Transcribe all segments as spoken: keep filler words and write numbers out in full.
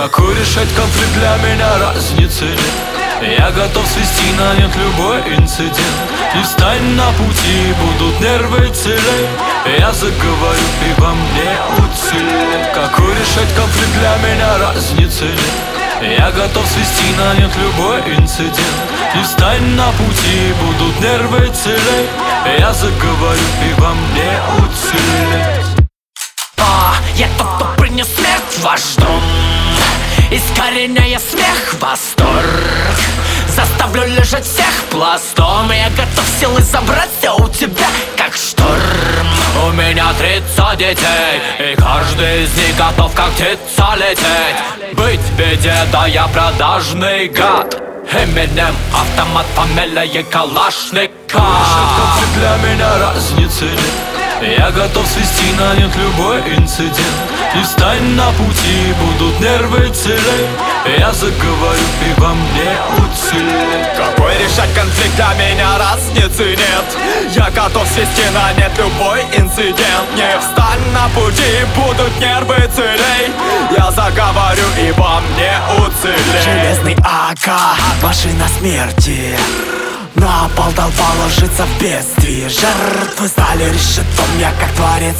Какой решать конфликт для меня разницы нет. Я готов свести на нет любой инцидент. И встань на пути, будут нервы целей. Я заговорю, и во мне уцелеет. Какой решать конфликт для меня разницы нет. Я готов свести на нет любой инцидент. И встань на пути, будут нервы целей. Я заговорю, и во мне уцелеет. А, я тот, кто принес смерть в ваш дом, искореняя смех, восторг. Заставлю лежать всех пластом. Я готов силой забрать все у тебя, как шторм. У меня тридцать детей, и каждый из них готов как птица лететь. Быть в беде, да я продажный гад. Эминем, автомат, фамилия Калашников. Конфликт для меня разницы нет. Я готов свести на нет любой инцидент. И встань на пути, будут нервы целей. Я заговорю, и во мне уцелеет. Какой решать конфликт для меня разницы нет. Я готов свести на нет любой инцидент. Не встань на пути, будут нервы целей. Я заговорю, и во мне уцелеет. Железный АК, машина смерти. На пол толпа ложится в бедствии. Жертвы стали решетом, я как творец.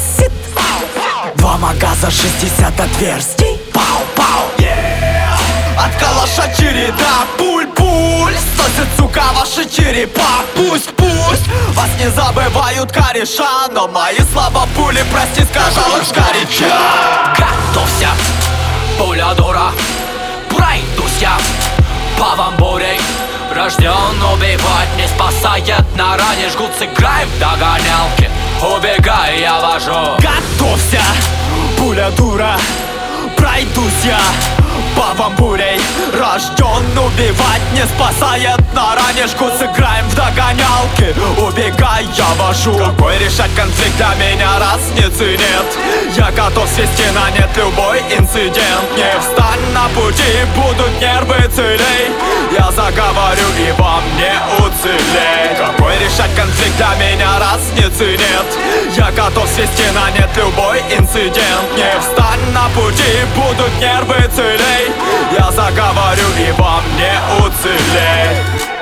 Два магаза, шестьдесят отверстий. Пау-пау, yeah. От калаша череда пуль-пуль сносит, сука, ваши черепа. Пусть-пусть вас не забывают кореша, но мои слова пули, прости, сказал их горяча. Готовься, пуля дура, пройдусь я по вам бурей. Рожден убивать, не спасает на ране. Жгут, сыграем в догонялки, убегай, я вожу. Готовься, пуля дура, пройдусь я по вам бурей. Рожден убивать, не спасает на ране. Жгут, сыграем в догонялки, убегай, я вожу. Какой решать конфликт для меня разницы нет. Я готов свести на нет любой инцидент. Не встань на пути, будут нервы целей. Я заговорю, и во мне уцелеет. Какой решать конфликт для меня разницы нет. Я готов свести на нет любой инцидент. Не встань на пути, будут нервы целей. Я заговорю, и во мне уцелеет.